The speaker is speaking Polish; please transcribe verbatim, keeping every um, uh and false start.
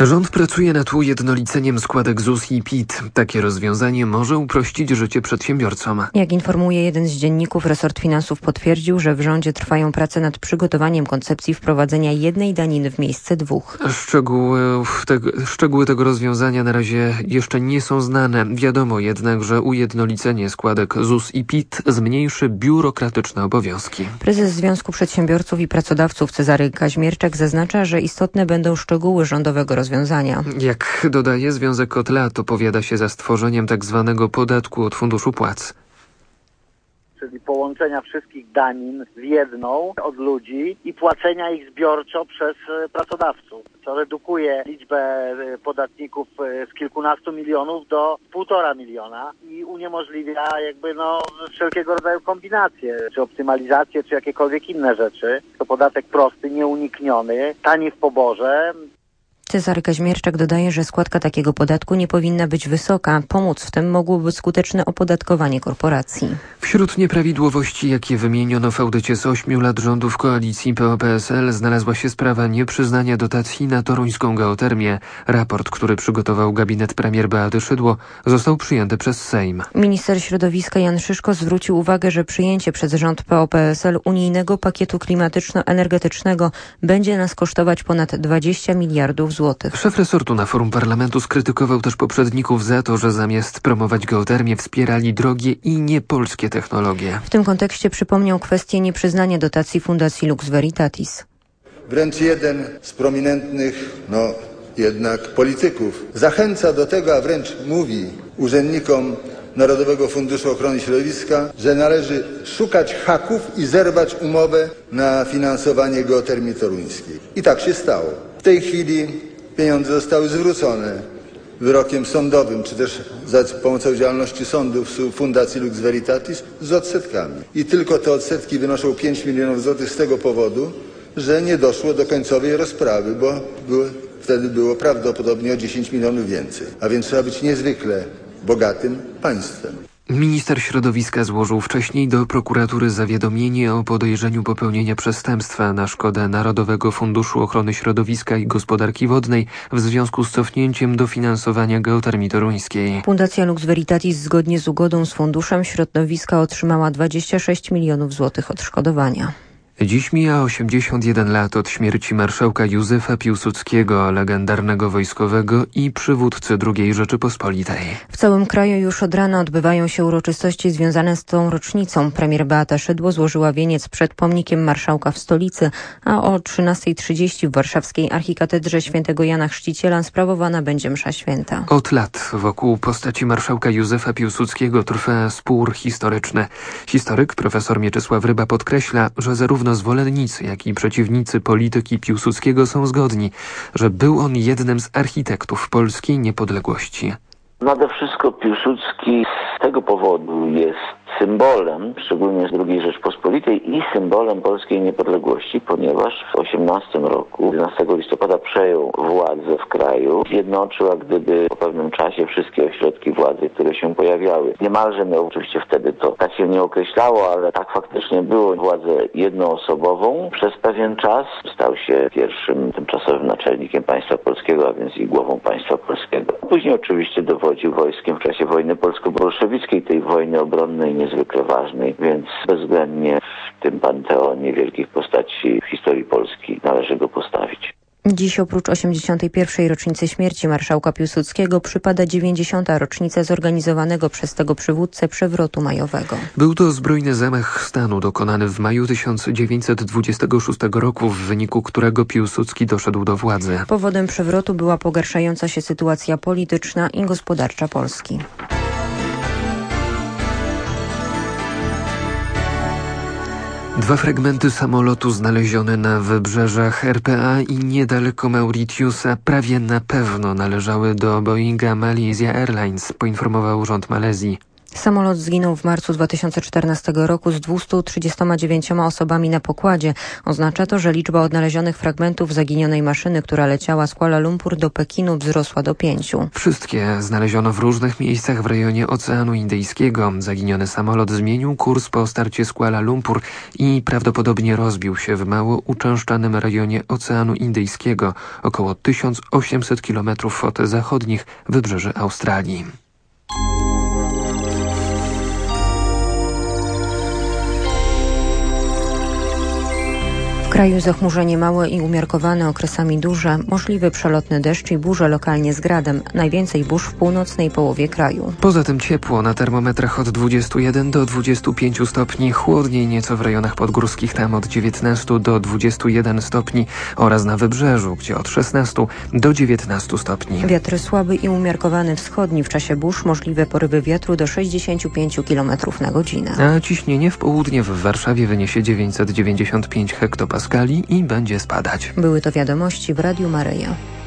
Rząd pracuje nad ujednoliceniem składek Z U S i P I T. Takie rozwiązanie może uprościć życie przedsiębiorcom. Jak informuje jeden z dzienników, resort finansów potwierdził, że w rządzie trwają prace nad przygotowaniem koncepcji wprowadzenia jednej daniny w miejsce dwóch. Szczegóły, te, szczegóły tego rozwiązania na razie jeszcze nie są znane. Wiadomo jednak, że ujednolicenie składek Z U S i P I T zmniejszy biurokratyczne obowiązki. Prezes Związku Przedsiębiorców i Pracodawców Cezary Kaźmierczak zaznacza, że istotne będą szczegóły rządowego rozwiązania. Jak dodaje, Związek od lat opowiada się za stworzeniem tak zwanego podatku od funduszu płac. Czyli połączenia wszystkich danin w jedną od ludzi i płacenia ich zbiorczo przez pracodawców, co redukuje liczbę podatników z kilkunastu milionów do półtora miliona i uniemożliwia jakby no wszelkiego rodzaju kombinacje, czy optymalizacje, czy jakiekolwiek inne rzeczy. To podatek prosty, nieunikniony, tani w poborze. Cezary Kaźmierczak dodaje, że składka takiego podatku nie powinna być wysoka. Pomóc w tym mogłoby skuteczne opodatkowanie korporacji. Wśród nieprawidłowości, jakie wymieniono w audycie z ośmiu lat rządów koalicji P O P S L, znalazła się sprawa nieprzyznania dotacji na toruńską geotermię. Raport, który przygotował gabinet premier Beaty Szydło, został przyjęty przez Sejm. Minister środowiska Jan Szyszko zwrócił uwagę, że przyjęcie przez rząd P O P S L unijnego pakietu klimatyczno-energetycznego będzie nas kosztować ponad dwadzieścia miliardów złotych. Szef resortu na forum parlamentu skrytykował też poprzedników za to, że zamiast promować geotermię wspierali drogie i niepolskie technologie. W tym kontekście przypomniał kwestię nieprzyznania dotacji Fundacji Lux Veritatis. Wręcz jeden z prominentnych, no jednak polityków zachęca do tego, a wręcz mówi urzędnikom Narodowego Funduszu Ochrony Środowiska, że należy szukać haków i zerwać umowę na finansowanie geotermii toruńskiej. I tak się stało. W tej chwili pieniądze zostały zwrócone wyrokiem sądowym, czy też za pomocą działalności sądów Fundacji Lux Veritatis z odsetkami. I tylko te odsetki wynoszą pięć milionów złotych z tego powodu, że nie doszło do końcowej rozprawy, bo były, wtedy było prawdopodobnie o dziesięć milionów więcej. A więc trzeba być niezwykle bogatym państwem. Minister środowiska złożył wcześniej do prokuratury zawiadomienie o podejrzeniu popełnienia przestępstwa na szkodę Narodowego Funduszu Ochrony Środowiska i Gospodarki Wodnej w związku z cofnięciem dofinansowania geotermii toruńskiej. Fundacja Lux Veritatis zgodnie z ugodą z Funduszem Środowiska otrzymała dwadzieścia sześć milionów złotych odszkodowania. Dziś mija osiemdziesiąt jeden lat od śmierci marszałka Józefa Piłsudskiego, legendarnego wojskowego i przywódcy drugiej Rzeczypospolitej. W całym kraju już od rana odbywają się uroczystości związane z tą rocznicą. Premier Beata Szydło złożyła wieniec przed pomnikiem marszałka w stolicy, a o trzynastej trzydzieści w warszawskiej archikatedrze świętego Jana Chrzciciela sprawowana będzie msza święta. Od lat wokół postaci marszałka Józefa Piłsudskiego trwa spór historyczny. Historyk profesor Mieczysław Ryba podkreśla, że zarówno zwolennicy, jak i przeciwnicy polityki Piłsudskiego są zgodni, że był on jednym z architektów polskiej niepodległości. Nade wszystko Piłsudski z tego powodu jest symbolem, szczególnie z drugiej Rzeczpospolitej i symbolem polskiej niepodległości, ponieważ w osiemnastym roku, jedenastego listopada przejął władzę w kraju, zjednoczył, a gdyby po pewnym czasie wszystkie ośrodki władzy, które się pojawiały. Niemalże miał, oczywiście wtedy to tak się nie określało, ale tak faktycznie było, władzę jednoosobową. Przez pewien czas stał się pierwszym tymczasowym naczelnikiem państwa polskiego, a więc i głową państwa polskiego. Później oczywiście dowodził wojskiem w czasie wojny polsko-bolszewickiej, tej wojny obronnej niezwykle ważnej, więc bezwzględnie w tym panteonie wielkich postaci w historii Polski należy go postawić. Dziś oprócz osiemdziesiątej pierwszej rocznicy śmierci marszałka Piłsudskiego przypada dziewięćdziesiąta rocznica zorganizowanego przez tego przywódcę przewrotu majowego. Był to zbrojny zamach stanu dokonany w maju tysiąc dziewięćset dwudziestego szóstego roku, w wyniku którego Piłsudski doszedł do władzy. Powodem przewrotu była pogarszająca się sytuacja polityczna i gospodarcza Polski. Dwa fragmenty samolotu znalezione na wybrzeżach R P A i niedaleko Mauritiusa prawie na pewno należały do Boeinga Malaysia Airlines, poinformował rząd Malezji. Samolot zginął w marcu dwa tysiące czternastego roku z dwieście trzydzieści dziewięć osobami na pokładzie. Oznacza to, że liczba odnalezionych fragmentów zaginionej maszyny, która leciała z Kuala Lumpur do Pekinu, wzrosła do pięciu. Wszystkie znaleziono w różnych miejscach w rejonie Oceanu Indyjskiego. Zaginiony samolot zmienił kurs po starcie z Kuala Lumpur i prawdopodobnie rozbił się w mało uczęszczanym rejonie Oceanu Indyjskiego, około tysiąc osiemset kilometrów od zachodnich wybrzeży Australii. W kraju zachmurzenie małe i umiarkowane, okresami duże, możliwy przelotny deszcz i burze lokalnie z gradem. Najwięcej burz w północnej połowie kraju. Poza tym ciepło, na termometrach od dwudziestu jeden do dwudziestu pięciu stopni, chłodniej nieco w rejonach podgórskich, tam od dziewiętnastu do dwudziestu jeden stopni oraz na wybrzeżu, gdzie od szesnastu do dziewiętnastu stopni. Wiatr słaby i umiarkowany wschodni, w czasie burz możliwe porywy wiatru do sześćdziesięciu pięciu kilometrów na godzinę. A ciśnienie w południe w Warszawie wyniesie dziewięćset dziewięćdziesiąt pięć hektopaskali i będzie spadać. Były to wiadomości w Radiu Maryja.